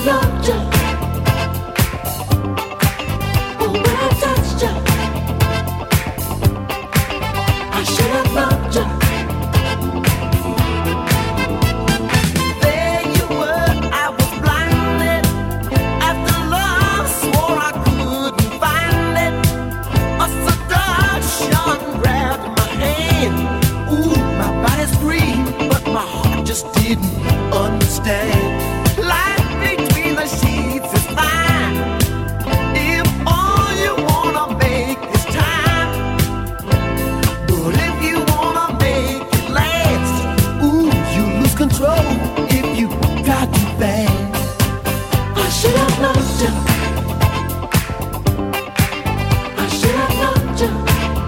loved you. Oh, when I touched you, I should have loved you. There you were, I was blinded. After love, swore I couldn't find it. A seduction grabbed my hand. Ooh, my body screamed, but my heart just didn't understand. Life between the sheets is fine. If all you wanna make is time, but if you wanna make it last, ooh, you lose control if you try too bad. I should have loved you. I should have loved you.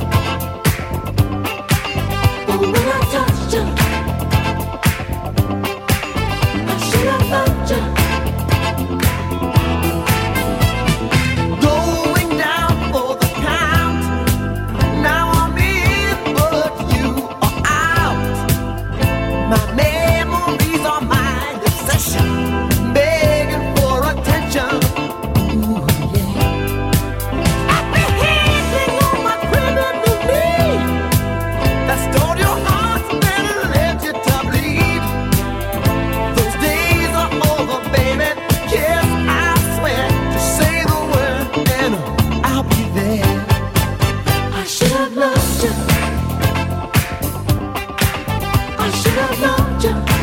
Oh, when I touched you, I should have loved you. Going down for the count. Now I'm in, but you are out. My memories are my obsession, begging for attention. Ooh, yeah. Apprehending on my criminal need that stole your heart and left you to bleed. Those days are over, baby. Yes, I swear. Just say the word and I'll be there. I should have loved you. I should have loved you.